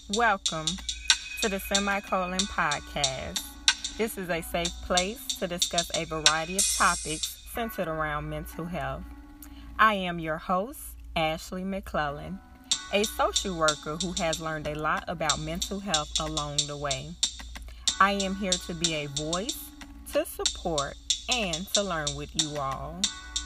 Welcome to the Semicolon Podcast. This is a safe place to discuss a variety of topics centered around mental health. I am your host, Ashley McClellan, a social worker who has learned a lot about mental health along the way. I am here to be a voice, to support, and to learn with you all.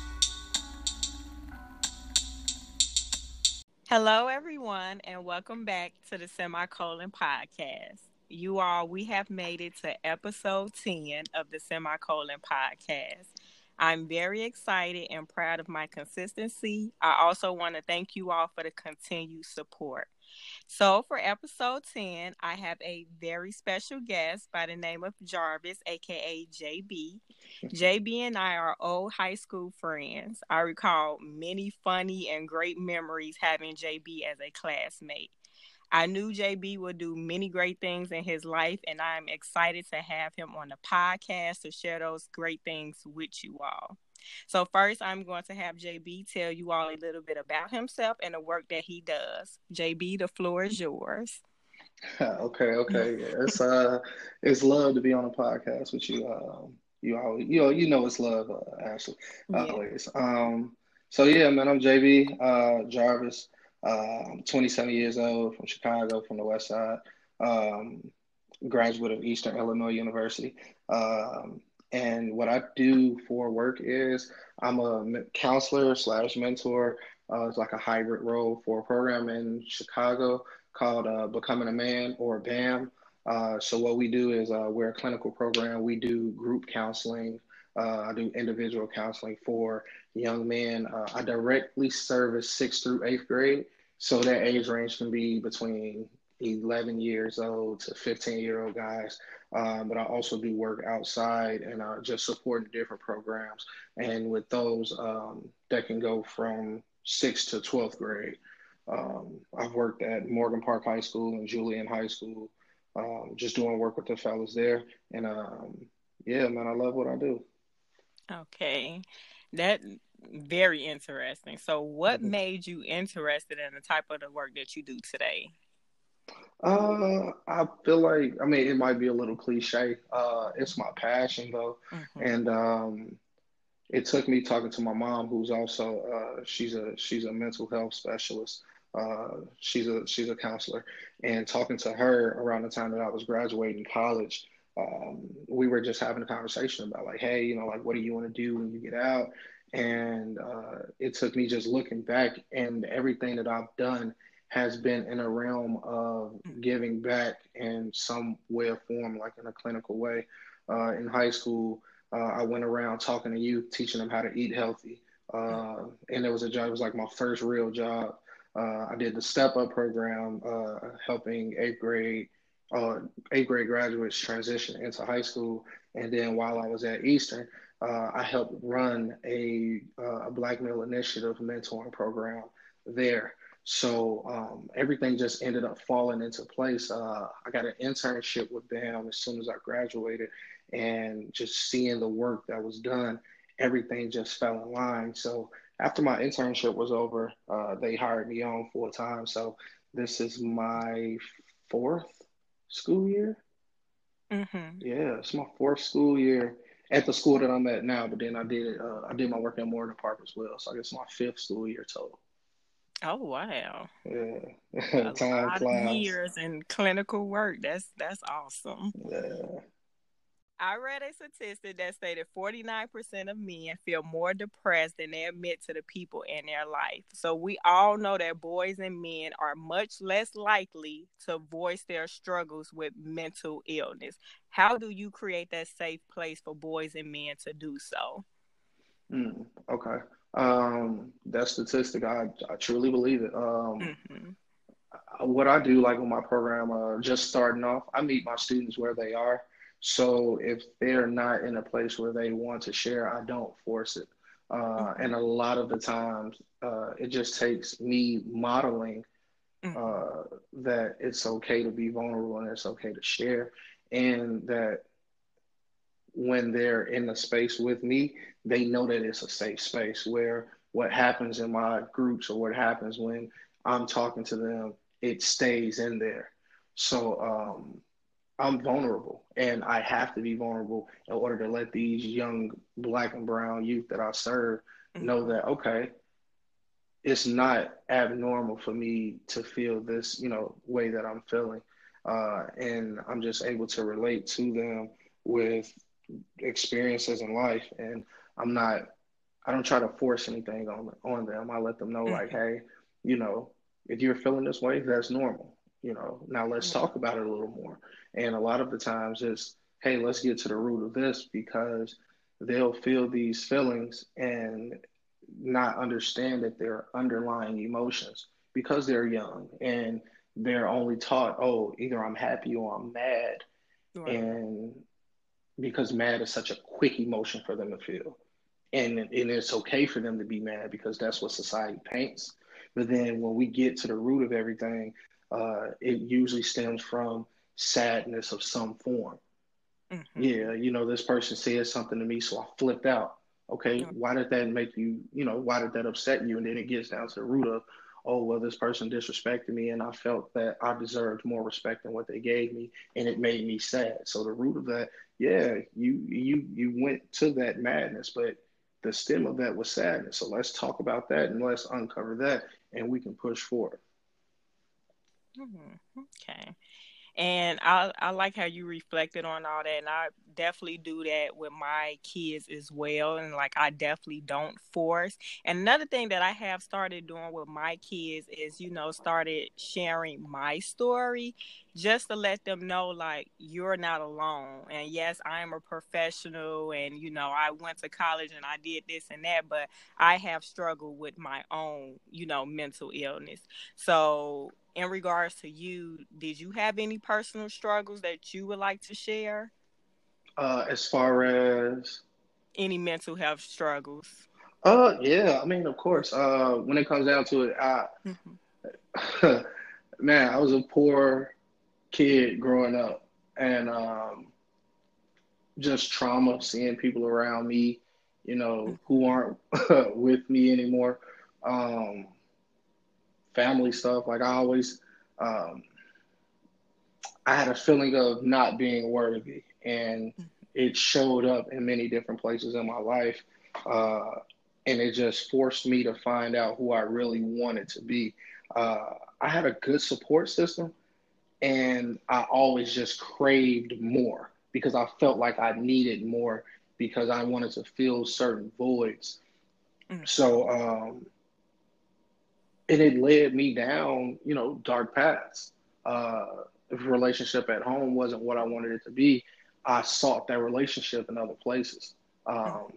Hello, everyone, and welcome back to the Semicolon Podcast. You all, we have made it to episode 10 of the Semicolon Podcast. I'm very excited and proud of my consistency. I also want to thank you all for the continued support. So, for episode 10, I have a very special guest by the name of Jarvis, aka JB. JB and I are old high school friends. I recall many funny and great memories having JB as a classmate. I knew JB would do many great things in his life, and I'm excited to have him on the podcast to share those great things with you all. So, first, I'm going to have JB tell you all a little bit about himself and the work that he does. JB, the floor is yours. Okay. Yeah, it's love to be on a podcast with you. You always, you know it's love, Ashley, Yeah. always. So yeah, man, I'm JB Jarvis. I'm 27 years old, from Chicago, from the West Side. Um, Graduate of Eastern Illinois University. And what I do for work is I'm a counselor slash mentor. It's like a hybrid role for a program in Chicago called Becoming a Man, or BAM. So what we do is we're a clinical program. We do group counseling. I do individual counseling for young men. I directly service 6th through 8th grade. So that age range can be between 11 years old to 15-year-old guys. But I also do work outside and just supporting different programs. And with those, that can go from 6th to 12th grade. I've worked at Morgan Park High School and Julian High School, just doing work with the fellas there. And yeah, man, I love what I do. Okay. That very interesting. So, what Mhm. made you interested in the type of the work that you do today? I feel like, I mean, it might be a little cliche. It's my passion though. Mm-hmm. And it took me talking to my mom, who's also she's a mental health specialist. She's a counselor, and talking to her around the time that I was graduating college, we were just having a conversation about like, hey, like what do you want to do when you get out? And it took me just looking back, and everything that I've done has been in a realm of giving back in some way or form, like in a clinical way. In high school, I went around talking to youth, teaching them how to eat healthy. And it was a job, it was like my first real job. I did the Step Up program, helping eighth grade graduates transition into high school. And then while I was at Eastern, I helped run a Black Male Initiative mentoring program there. So everything just ended up falling into place. I got an internship with BAM as soon as I graduated, and just seeing the work that was done, everything just fell in line. So after my internship was over, they hired me on full time. So this is my fourth school year. Mm-hmm. Yeah, it's my fourth school year at the school that I'm at now. But then I did my work at Morgan Park as well. So I guess my fifth school year total. Oh, wow. Yeah, A time lot of flies. years in clinical work. That's awesome. Yeah. I read a statistic that stated 49% of men feel more depressed than they admit to the people in their life. So we all know that boys and men are much less likely to voice their struggles with mental illness. How do you create that safe place for boys and men to do so? Okay. That statistic, I truly believe it. Mm-hmm. What I do, like with my program, just starting off, I meet my students where they are. So if they're not in a place where they want to share, I don't force it. And a lot of the times, it just takes me modeling Mm-hmm. uh, that it's okay to be vulnerable and it's okay to share, and that when they're in the space with me, they know that it's a safe space where what happens in my groups or what happens when I'm talking to them, it stays in there. So I'm vulnerable, and I have to be vulnerable in order to let these young black and brown youth that I serve know Mhm. that, okay, it's not abnormal for me to feel this, way that I'm feeling. And I'm just able to relate to them with experiences in life. And I'm not, I don't try to force anything on them. I let them know, like, Mhm. hey, you know, if you're feeling this way, that's normal. Now let's Right. talk about it a little more. And a lot of the times it's, hey, let's get to the root of this, because they'll feel these feelings and not understand that they're underlying emotions because they're young and they're only taught, oh, either I'm happy or I'm mad. Right. And because mad is such a quick emotion for them to feel. And it's okay for them to be mad because that's what society paints. But then when we get to the root of everything, it usually stems from sadness of some form. Mhm. Yeah, this person said something to me, so I flipped out. Okay, why did that make you, why did that upset you? And then it gets down to the root of, oh, well, this person disrespected me, and I felt that I deserved more respect than what they gave me, and it made me sad. So the root of that, yeah, you went to that madness, but the stem of that was sadness. So let's talk about that and let's uncover that, and we can push forward. Mhm. Okay. And I like how you reflected on all that, and I definitely do that with my kids as well. And like I definitely don't force. And another thing that I have started doing with my kids is, started sharing my story just to let them know like you're not alone. And yes, I am a professional, and I went to college and I did this and that, but I have struggled with my own, mental illness. So in regards to you, did you have any personal struggles that you would like to share? As far as Any mental health struggles? yeah, I mean, of course. When it comes down to it, Hmm. man, I was a poor kid growing up, and just trauma, seeing people around me, who aren't with me anymore. Um, Family stuff. Like um, I had a feeling of not being worthy, and it showed up in many different places in my life. Uh, and it just forced me to find out who I really wanted to be. I had a good support system, and I always just craved more because I felt like I needed more because I wanted to fill certain voids. Hmm. So, and it led me down, dark paths. If a relationship at home wasn't what I wanted it to be, I sought that relationship in other places. Um,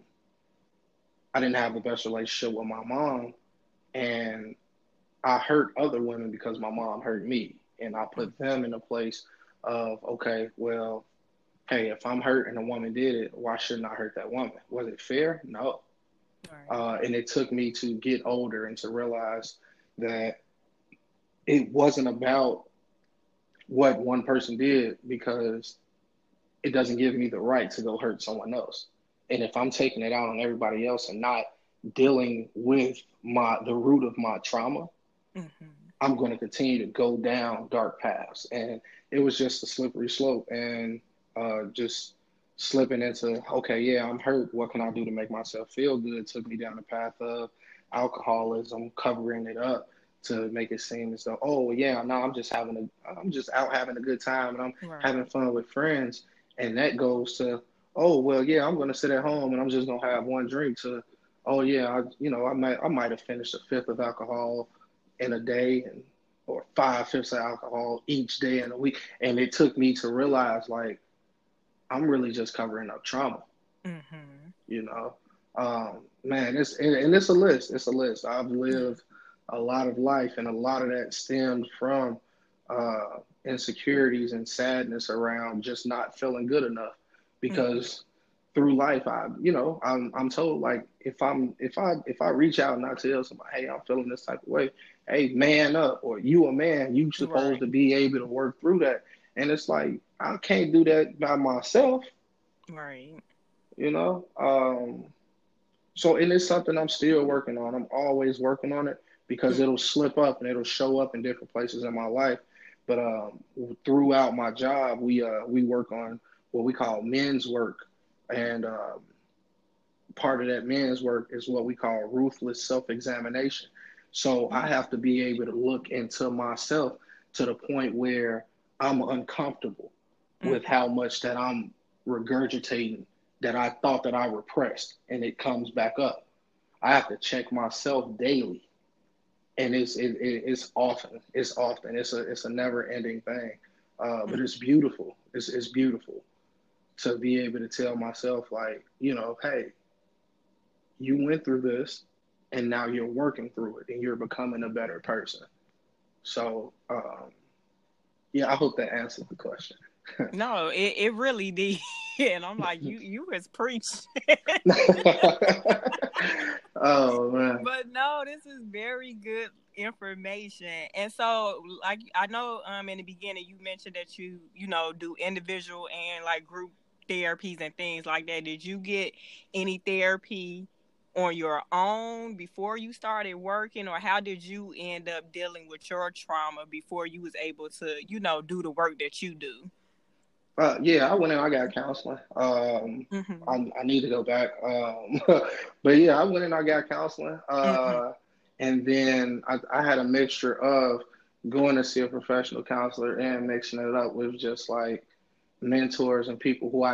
I didn't have the best relationship with my mom, and I hurt other women because my mom hurt me, and I put them in a place of, okay, well, hey, if I'm hurt and a woman did it, why shouldn't I hurt that woman? Was it fair? No. Right. And it took me to get older and to realize that it wasn't about what one person did, because it doesn't give me the right to go hurt someone else. And if I'm taking it out on everybody else and not dealing with the root of my trauma, Hmm. I'm going to continue to go down dark paths. And it was just a slippery slope, and just slipping into, okay, yeah, I'm hurt. What can I do to make myself feel good? It took me down the path of alcoholism, covering it up to make it seem as though, oh yeah, no, I'm just out having a good time and I'm Right. having fun with friends. And that goes to, oh well, yeah, I'm going to sit at home and I'm just going to have one drink, to, oh yeah, I might have finished a fifth of alcohol in a day, and or 5/5 of alcohol each day in a week. And it took me to realize, like, I'm really just covering up trauma, Hmm. you know. Man, it's a list. It's a list. I've Yeah. lived a lot of life, and a lot of that stemmed from insecurities and sadness around just not feeling good enough. Hmm. Because through life, I'm told, like, if I reach out and I tell somebody, hey, I'm feeling this type of way, hey, man up, or you a man, you supposed Right. to be able to work through that. And it's like, I can't do that by myself, Right. you know. So it is something I'm still working on. I'm always working on it because it'll slip up and it'll show up in different places in my life. But throughout my job, we work on what we call men's work, and part of that men's work is what we call ruthless self-examination. So I have to be able to look into myself to the point where I'm uncomfortable with Mm-hmm. how much that I'm regurgitating that I thought that I repressed, and it comes back up. I have to check myself daily, and it's often. It's a never ending thing, but it's beautiful. It's beautiful to be able to tell myself, like, hey, you went through this, and now you're working through it, and you're becoming a better person. So yeah, I hope that answers the question. No, it really did. And I'm like, you was preaching. Oh man. But no, this is very good information. And so, like, I know in the beginning you mentioned that you do individual and like group therapies and things like that. Did you get any therapy on your own before you started working, or how did you end up dealing with your trauma before you was able to, do the work that you do? Yeah, I went in. I got counseling. Mhm. I need to go back. But yeah, I went in. I got counseling. Mhm. And then I had a mixture of going to see a professional counselor and mixing it up with just like mentors and people who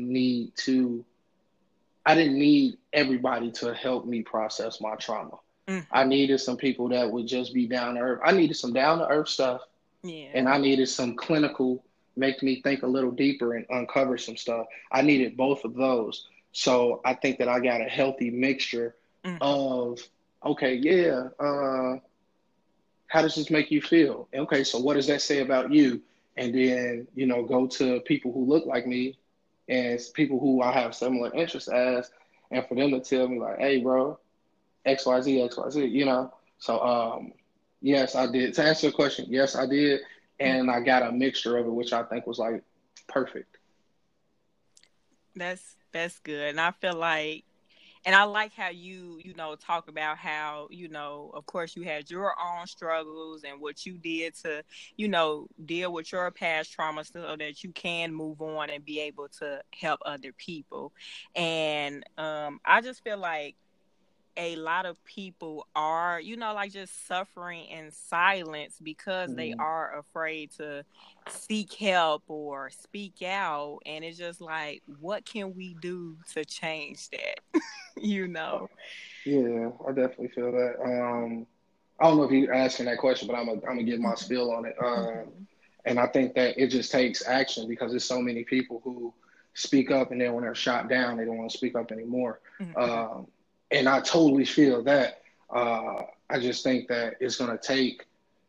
I didn't need everybody to help me process my trauma. I Mhm. needed some people that would just be down to earth. I needed some down to earth stuff, and Yeah. I needed some clinical, make me think a little deeper and uncover some stuff. I needed both of those. So I think that I got a healthy mixture Mhm. of, okay, yeah, how does this make you feel? Okay, so what does that say about you? And then, go to people who look like me and people who I have similar interests as, and for them to tell me like, hey, bro, XYZ, XYZ. So, yes, I did. To answer the question, yes, I did. And I got a mixture of it, which I think was like perfect. That's good. And I feel like, and I like how you talk about how, of course you had your own struggles and what you did to, deal with your past trauma so that you can move on and be able to help other people. And I just feel like a lot of people are, like just suffering in silence because they Mm, are afraid to seek help or speak out. And it's just like, what can we do to change that? you know? yeah, I definitely feel that. I don't know if you're asking that question, but I'm gonna give my Mhm. spiel on it. Mhm. And I think that it just takes action because there's so many people who speak up, and then when they're shot down, they don't want to speak up anymore. Mhm. Um, and I totally feel that. I just think that it's gonna take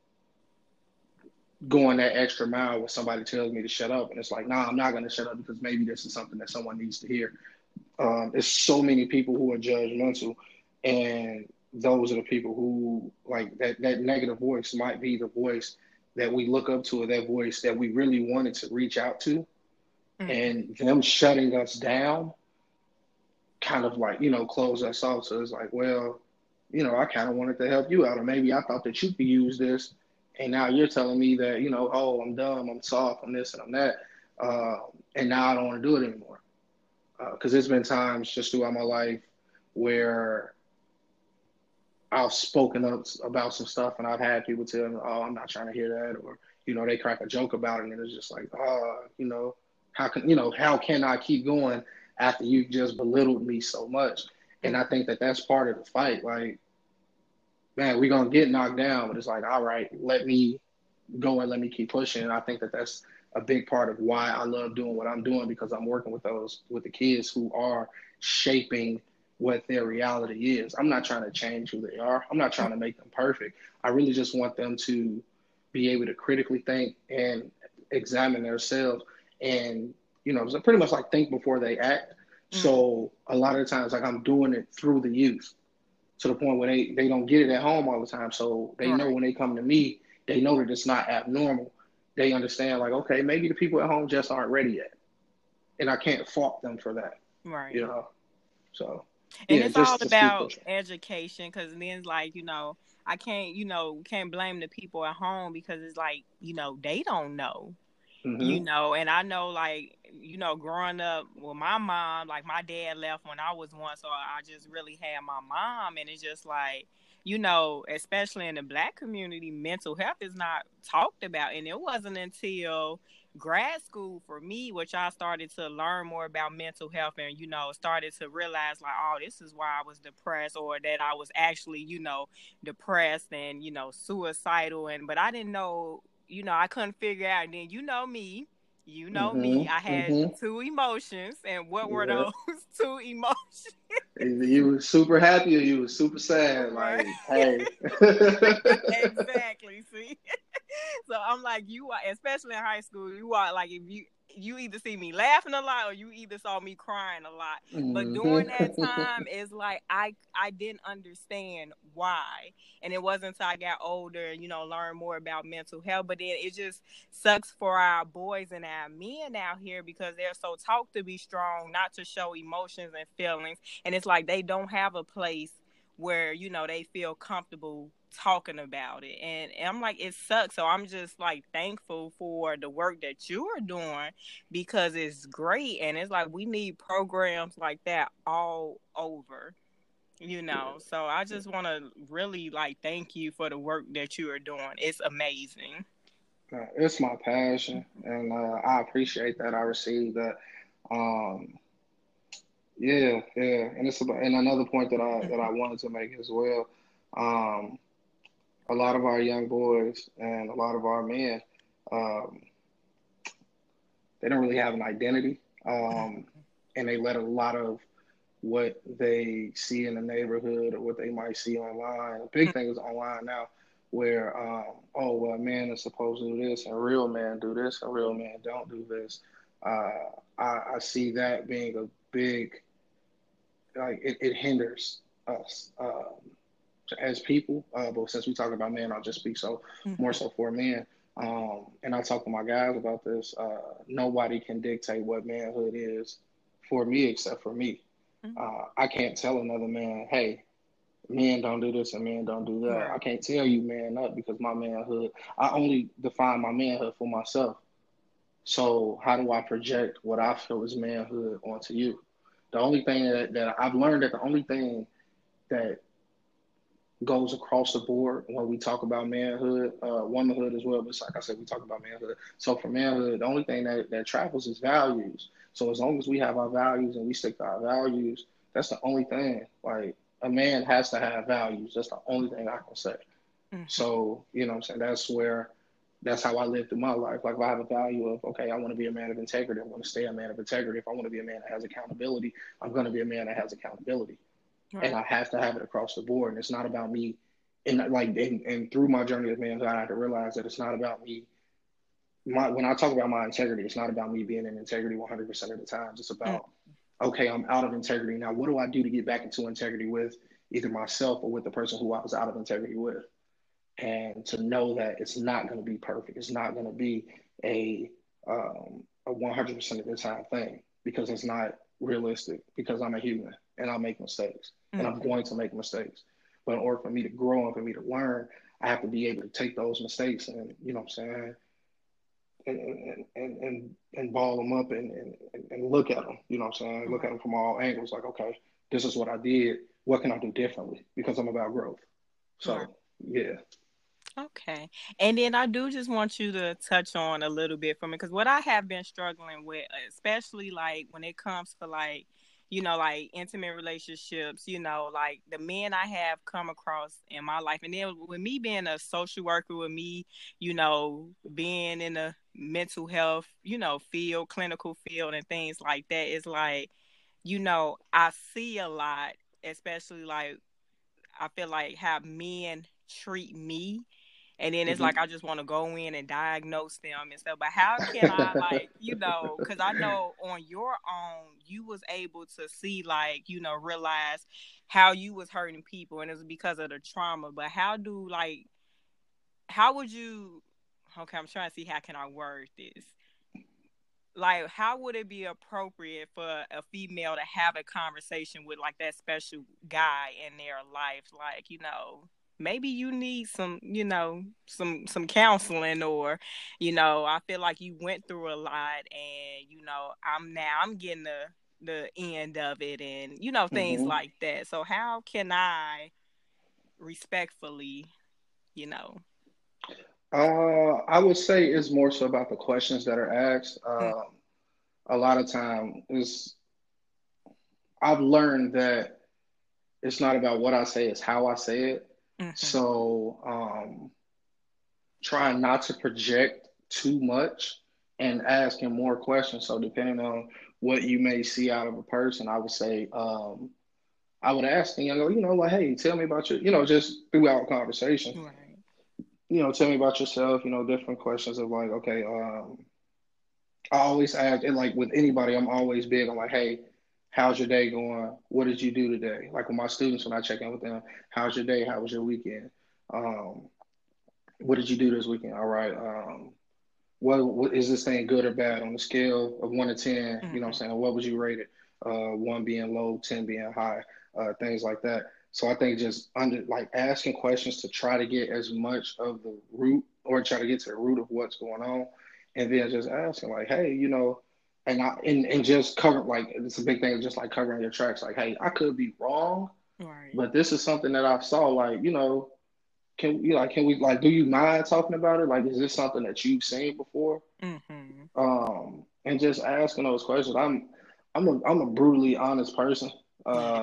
going that extra mile when somebody tells me to shut up, and it's like, nah, I'm not gonna shut up because maybe this is something that someone needs to hear. There's so many people who are judgmental, and those are the people who like that negative voice might be the voice that we look up to, or that voice that we really wanted to reach out to, Mhm. and them shutting us down kind of like, close us off. So it's like, well, I kind of wanted to help you out, or maybe I thought that you could use this, and now you're telling me that, oh, I'm dumb, I'm soft, I'm this and I'm that, uh, and now I don't want to do it anymore. Because there's been times just throughout my life where I've spoken up about some stuff, and I've had people tell me, "Oh, I'm not trying to hear that," or they crack a joke about it, and it's just like, "Oh, how can I keep going after you just belittled me so much?" And I Mhm. think that that's part of the fight. Like, man, we're gonna get knocked down, but it's like, all right, let me go and let me keep pushing. And I think that that's a big part of why I love doing what I'm doing, because I'm working with the kids who are shaping what their reality is. I'm not trying to change who they are. I'm not trying to make them perfect. I really just want them to be able to critically think and examine themselves, and so pretty much like think before they act. Mhm. So a lot of the times, like, I'm doing it through the youth to the point where they don't get it at home all the time. So they know Right. when they come to me, they know that it's not abnormal. They understand, like, okay, maybe the people at home just aren't ready yet, and I can't fault them for that, you Right. know. So And yeah, it's all just to keep about pushing. education, because then, like, I can't, can't blame the people at home because it's like, they don't know. Mm-hmm. And I know, like, growing up with my mom, like my dad left when I was one, so I just really had my mom, and it's just like, especially in the Black community, mental health is not talked about, and it wasn't until grad school for me, which I started to learn more about mental health, and started to realize like, oh, this is why I was depressed, or that I was actually, depressed and suicidal, and but I didn't know, I couldn't figure out. And then me, I Mm-hmm. had Mm-hmm. two emotions. And what were Yeah. those two emotions? Either you was super happy or you was super sad. Right. Like, hey. Exactly. See? So I'm like, you are, especially in high school, you are like, if you either see me laughing a lot or you either saw me crying a lot. But during that Mm-hmm. time, it's like I didn't understand why. And it wasn't until I got older and, learned more about mental health. But then it just sucks for our boys and our men out here because they're so taught to be strong, not to show emotions and feelings. And it's like they don't have a place where they feel comfortable talking about it, and I'm like, it sucks. So I'm just like thankful for the work that you are doing because it's great, and it's like we need programs like that all over. So I just want to really like thank you for the work that you are doing. It's amazing. It's my passion, and I appreciate that. I received that. Um, yeah, yeah, and it's about, and another point that I wanted to make as well. Um, a lot of our young boys and a lot of our men, um, they don't really have an identity, and they let a lot of what they see in the neighborhood or what they might see online. The big thing is online now, where oh well, a man is supposed to do this, and real men do this, and real men don't do this. I see that being a big, like it hinders us as people. But since we talk about men, I'll just speak so more so for men. And I talk to my guys about this. Nobody can dictate what manhood is for me except for me. I can't tell another man, hey, men don't do this and men don't do that. I Right. can't tell you man up because my manhood, I only define my manhood for myself. So how do I project what I feel is manhood onto you? The only thing that I've learned that the only thing that goes across the board when we talk about manhood, womanhood as well. But like I said, we talk about manhood. So for manhood, the only thing that travels is values. So as long as we have our values and we stick to our values, that's the only thing. Like a man has to have values. That's the only thing I can say. Mm-hmm. So, you know what I'm saying? That's how I live through my life. Like if I have a value of, okay, I want to be a man of integrity. I want to stay a man of integrity. If I want to be a man that has accountability, I'm going to be a man that has accountability, and Right. I have to have it across the board. And it's not about me. And through my journey as man, I had to realize that it's not about me. When I talk about my integrity, it's not about me being in integrity 100% of the times. It's Mm. about, okay, I'm out of integrity now. What do I do to get back into integrity with either myself or with the person who I was out of integrity with? And to know that it's not going to be perfect. It's not going to be a 100% of the time thing because it's not realistic. Because I'm a human and I make mistakes and I'm Mm-hmm. going to make mistakes. But in order for me to grow and for me to learn, I have to be able to take those mistakes and you know what I'm saying, and ball them up and look at them. You know what I'm saying? Look at Right. them from all angles. Like, okay, this is what I did. What can I do differently? Because I'm about growth. Right. So yeah. Okay. And then I do just want you to touch on a little bit for me because what I have been struggling with, especially like when it comes to like, like intimate relationships, like the men I have come across in my life. And then with me being a social worker, with me, being in the mental health, field, clinical field and things like that, it's like, I see a lot, especially like I feel like how men treat me, and then it's Mm-hmm. like I just want to go in and diagnose them and stuff. But how can I, like, because I know on your own you was able to see, like, realize how you was hurting people and it was because of the trauma. But how would you, okay, I'm trying to see how can I word this. Like, how would it be appropriate for a female to have a conversation with like that special guy in their life, like? maybe you need some, some counseling, or, I feel like you went through a lot, and, I'm getting the end of it, and, things Hmm. like that. So how can I respectfully, you know, I would say it's more so about the questions that are asked. mm, A lot of time is I've learned that it's not about what I say, it's how I say it. mm-hmm, So trying not to project too much and asking more questions. So depending on what you may see out of a person, I would say I would ask them, like, hey, tell me about your, just throughout conversation, right, tell me about yourself, different questions of like, okay, I always ask, and like with anybody, I'm always big on like, hey, how's your day going? What did you do today? Like with my students, when I check in with them, how's your day? How was your weekend? Um, what did you do this weekend? All right. What is this thing good or bad on a scale of 1 to 10? You know what I'm mm-hmm, saying? What would you rate it? One being low, 10 being high, things like that. So I think just under like asking questions to try to get as much of the root or try to get to the root of what's going on, and then just asking like, hey, and just cover like it's a big thing, just like covering your tracks. Like, hey, I could be wrong, right, but this is something that I saw. Like, can we like do you mind talking about it? Like, is this something that you've seen before? mm-hmm, And just asking those questions. I'm a brutally honest person. yeah,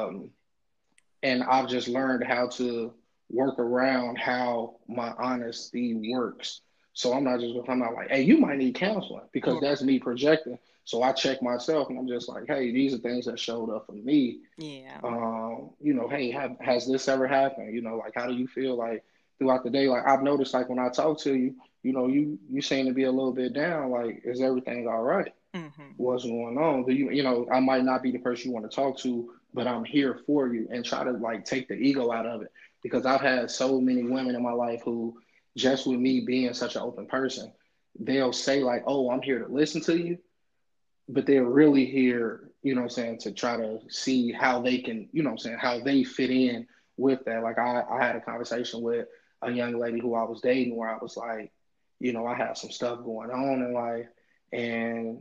And I've just learned how to work around how my honesty works. So I'm not just gonna come out like, hey, you might need counseling because right, that's me projecting. So I check myself and I'm just like, hey, these are things that showed up for me. yeah, Hey, has this ever happened? Like, how do you feel like throughout the day? Like, I've noticed, like, when I talk to you, you seem to be a little bit down. Like, is everything all right? mm-hmm, What's going on? I might not be the person you want to talk to, but I'm here for you and try to like take the ego out of it because I've had so many women in my life who, just with me being such an open person, they'll say, like, oh, I'm here to listen to you, but they're really here, what I'm saying, to try to see how they can, what I'm saying, how they fit in with that. Like I had a conversation with a young lady who I was dating where I was like, I have some stuff going on in life. And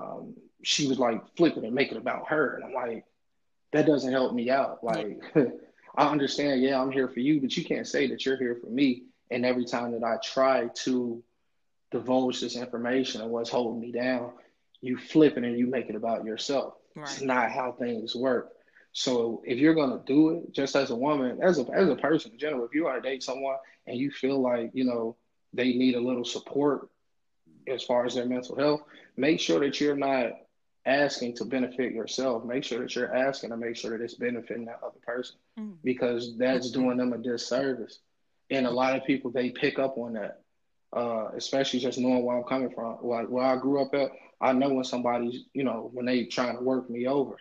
she was like flipping and making it about her. And I'm like, that doesn't help me out. yeah, Like, I understand, yeah, I'm here for you, but you can't say that you're here for me. And every time that I try to divulge this information and what's holding me down, you flip it and you make it about yourself. It's right, not how things work. So if you're gonna do it, just as a woman, as a person in general, if you are to date someone and you feel like they need a little support as far as their mental health, make sure that you're not asking to benefit yourself. Make sure that you're asking to make sure that it's benefiting that other person because that's mm-hmm, doing them a disservice. And a lot of people they pick up on that, especially just knowing where I'm coming from. Like where I grew up at, I know when somebody's, when they trying to work me over.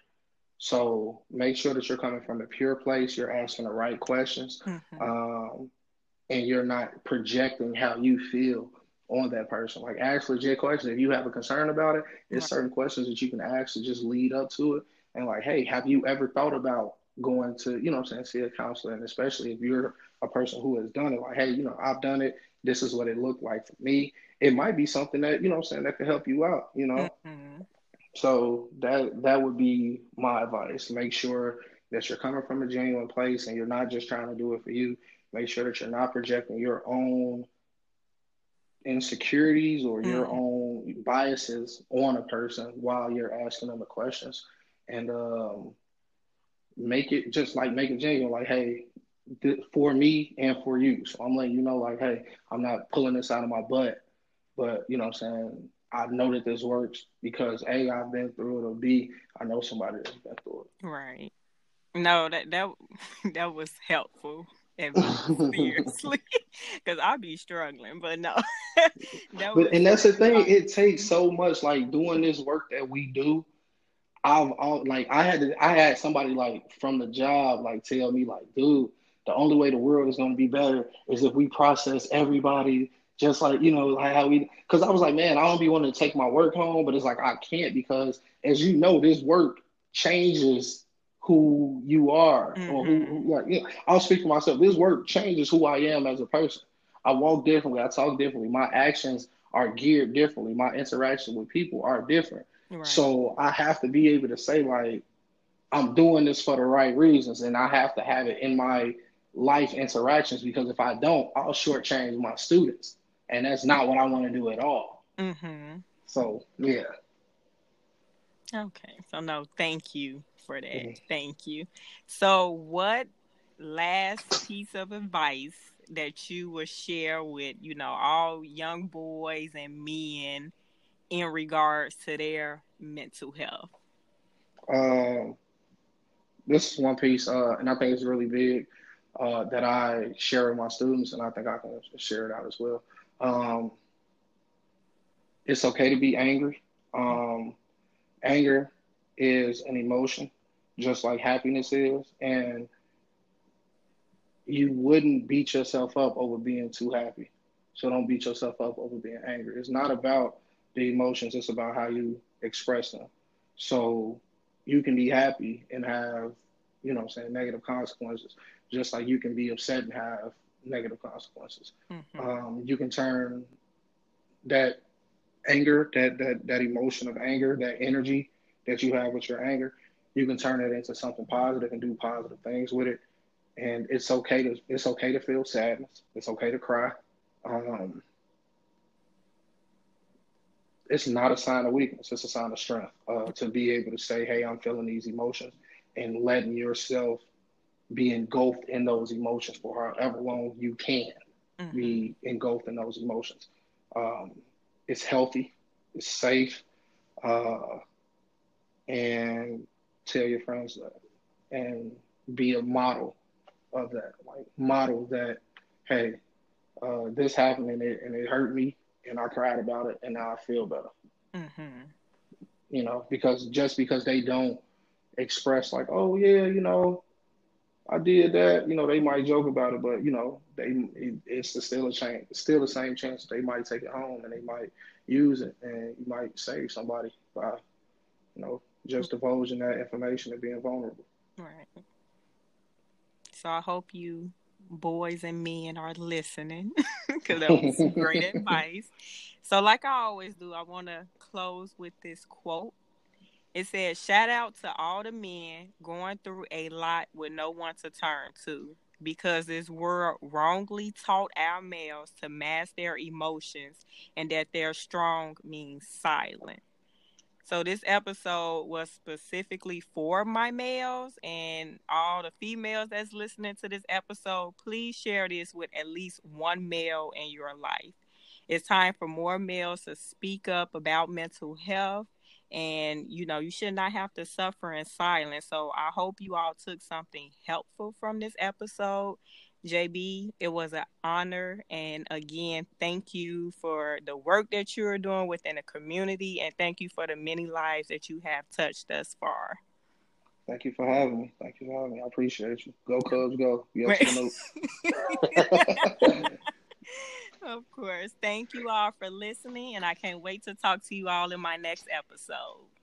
So make sure that you're coming from a pure place. You're asking the right questions. mm-hmm, Um, and you're not projecting how you feel on that person. Like ask legit questions. If you have a concern about it, there's right, certain questions that you can ask to just lead up to it. And like, hey, have you ever thought about going to, see a counselor? And especially if you're a person who has done it, like, hey, I've done it. This is what it looked like for me. It might be something that, that could help you out. mm-hmm, So that would be my advice. Make sure that you're coming from a genuine place and you're not just trying to do it for you. Make sure that you're not projecting your own insecurities or your mm-hmm. own biases on a person while you're asking them the questions. And make it genuine. Like, hey, for me and for you. So I'm letting you know, like, hey, I'm not pulling this out of my butt, but what I'm saying, I know that this works because A, I've been through it, or B, I know somebody that's been through Right. No, that that was helpful advice, it. seriously, because I'll be struggling. But no, And that's the that thing, advice. it takes so much like doing this work that we do. Like I had somebody like from the job like tell me like, dude, the only way the world is gonna be better is if we process everybody just like like how we, because I was like, man, I don't be wanting to take my work home, but it's like I can't because as you know, this work changes who you are, or Mm-hmm. who like, I'll speak for myself. This work changes who I am as a person. I walk differently. I talk differently. My actions are geared differently. My interactions with people are different. Right. So I have to be able to say like, I'm doing this for the right reasons, and I have to have it in my life interactions, because if I don't, I'll shortchange my students, and that's not what I want to do at all. Mm-hmm. So yeah. Okay. So no, thank you for that. Mhm. Thank you. So what last piece of advice that you would share with, all young boys and men in regards to their mental health? Um, this is one piece, and I think it's really big, that I share with my students, and I think I can share it out as well. Um, it's okay to be angry. Um, Anger is an emotion, just like happiness is, and you wouldn't beat yourself up over being too happy. So don't beat yourself up over being angry. It's not about the emotions, it's about how you express them. So you can be happy and have, what I'm saying, negative consequences, just like you can be upset and have negative consequences. Mm-hmm. You can turn that anger, that emotion of anger, that energy that you have with your anger, you can turn it into something positive and do positive things with it. And it's okay to feel sadness. It's okay to cry. Um, it's not a sign of weakness. It's a sign of strength, to be able to say, "Hey, I'm feeling these emotions," and letting yourself be engulfed in those emotions for however long you can Mm-hmm. be engulfed in those emotions. Um, it's healthy. It's safe. Uh, and tell your friends that, and be a model of that. Like model that, hey, this happened and it hurt me and I cried about it and now I feel better. Mm-hmm. Because just because they don't express like, oh yeah, I did that, they might joke about it, but it's still a chance, it's still the same chance they might take it home and they might use it and you might save somebody by, just divulging that information and being vulnerable. Right. So I hope you boys and men are listening because that was some great advice. So, like I always do, I want to close with this quote. It says, "Shout out to all the men going through a lot with no one to turn to, because this world wrongly taught our males to mask their emotions and that their strong means silent." So this episode was specifically for my males and all the females that's listening to this episode. Please share this with at least one male in your life. It's time for more males to speak up about mental health. And, you should not have to suffer in silence. So I hope you all took something helpful from this episode. JB, it was an honor. And again, thank you for the work that you're doing within the community. And thank you for the many lives that you have touched thus far. Thank you for having me. Thank you for having me. I appreciate you. Go Cubs, go. Yes or no. Of course. Thank you all for listening. And I can't wait to talk to you all in my next episode.